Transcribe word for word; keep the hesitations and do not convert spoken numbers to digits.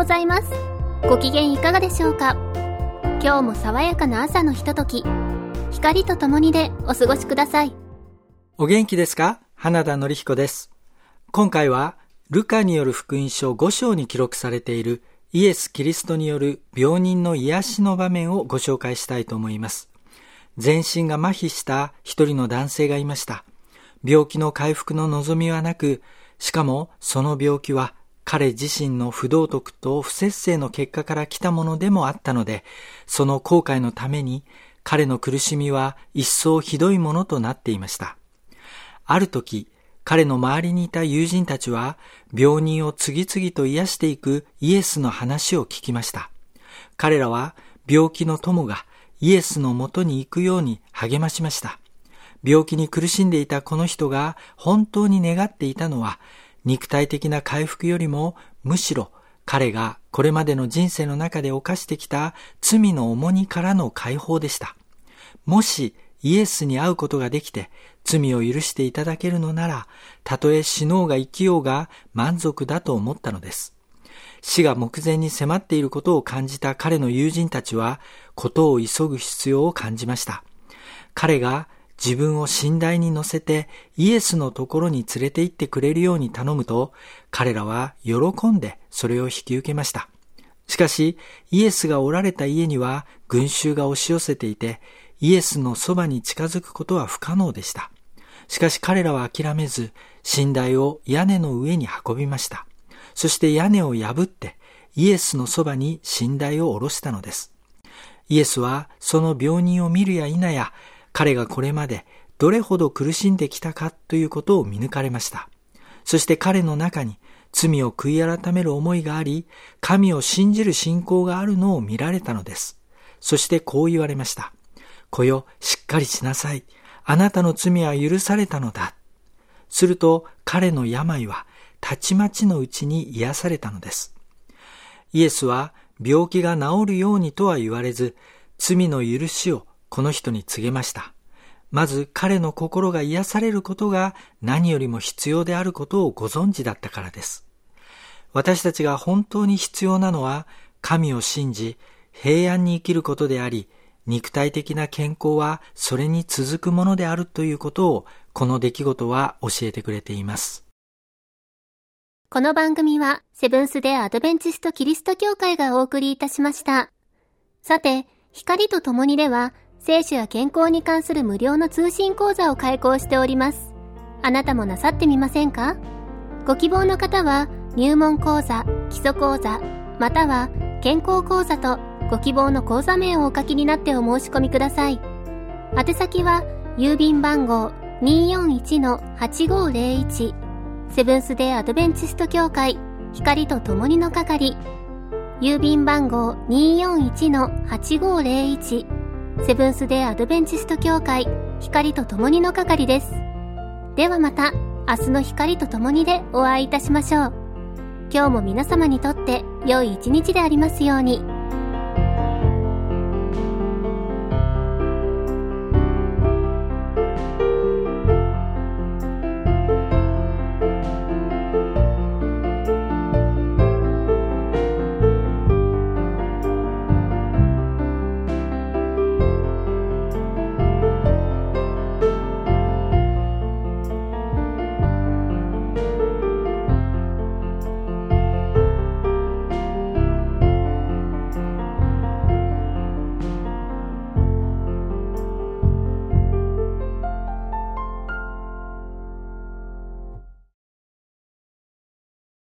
ございます。ご機嫌いかがでしょうか。今日も爽やかな朝のひととき、光とともにでお過ごしください。 お元気ですか？花田典彦です。今回はルカによる福音書ご章に記録されているイエス・キリストによる病人の癒しの場面をご紹介したいと思います。全身が麻痺した一人の男性がいました。病気の回復の望みはなく、しかもその病気は彼自身の不道徳と不節制の結果から来たものでもあったので、その後悔のために彼の苦しみは一層ひどいものとなっていました。ある時、彼の周りにいた友人たちは病人を次々と癒していくイエスの話を聞きました。彼らは病気の友がイエスのもとに行くように励ましました。病気に苦しんでいたこの人が本当に願っていたのは、肉体的な回復よりもむしろ彼がこれまでの人生の中で犯してきた罪の重荷からの解放でした。もしイエスに会うことができて罪を許していただけるのなら、たとえ死のうが生きようが満足だと思ったのです。死が目前に迫っていることを感じた彼の友人たちは、ことを急ぐ必要を感じました。彼が自分を寝台に乗せてイエスのところに連れて行ってくれるように頼むと、彼らは喜んでそれを引き受けました。しかし、イエスがおられた家には群衆が押し寄せていて、イエスのそばに近づくことは不可能でした。しかし彼らは諦めず、寝台を屋根の上に運びました。そして屋根を破ってイエスのそばに寝台を下ろしたのです。イエスはその病人を見るや否や、彼がこれまでどれほど苦しんできたかということを見抜かれました。そして彼の中に罪を悔い改める思いがあり、神を信じる信仰があるのを見られたのです。そしてこう言われました。子よ、しっかりしなさい。あなたの罪は許されたのだ。すると彼の病はたちまちのうちに癒されたのです。イエスは病気が治るようにとは言われず、罪の許しをこの人に告げました。まず彼の心が癒されることが何よりも必要であることをご存知だったからです。私たちが本当に必要なのは、神を信じ平安に生きることであり、肉体的な健康はそれに続くものであるということを、この出来事は教えてくれています。 この番組はセブンス・デ・アドベンチスト・キリスト教会がお送りいたしました。さて、光とともにでは聖書や健康に関する無料の通信講座を開講しております。あなたもなさってみませんか？ご希望の方は入門講座、基礎講座、または健康講座とご希望の講座名をお書きになってお申し込みください。宛先は郵便番号 にーよんいちのはちごーぜろいち セブンス・デ・アドベンチスト教会光とともにの係、郵便番号 にーよんいちのはちごーぜろいち セブンス・デ・アドベンチスト教会光とともにの係です。ではまた明日の光とともにでお会いいたしましょう。今日も皆様にとって良い一日でありますように。